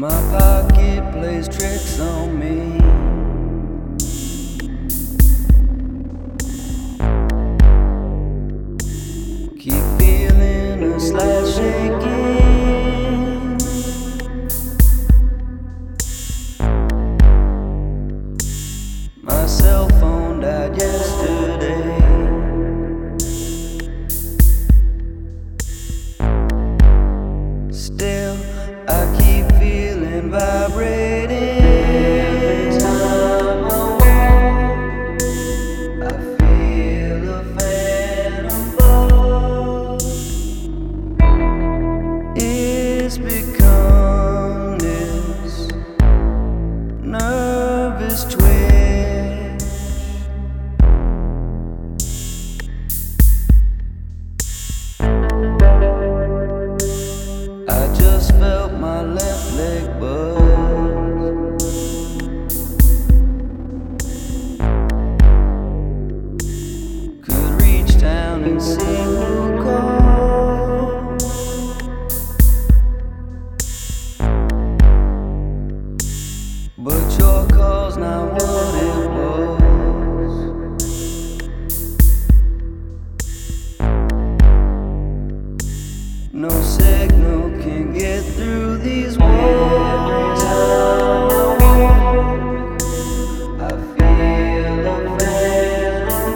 My pocket plays tricks on me. Keep feeling a slight shaking. My cell phone died yesterday. Still, I keep feeling vibrating. Every time I walk, I feel a phantom buzz. It's become this nervous twitch. I just felt my left leg buzz. Could reach down and see who called. But your call's not what it was. No signal can get through these walls. Every time I walk, I feel a phantom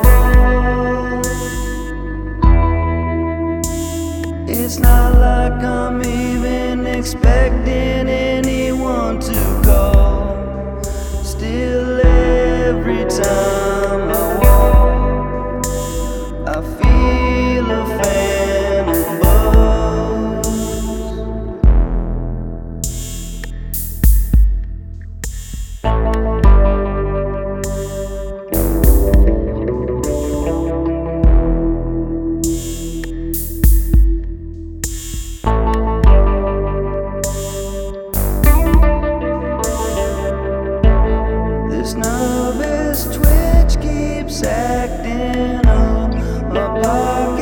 buzz. It's not like I'm even expecting anyone to call. Still, every time I walk, I feel a phantom buzz. This nervous twitch keeps acting up. My pocket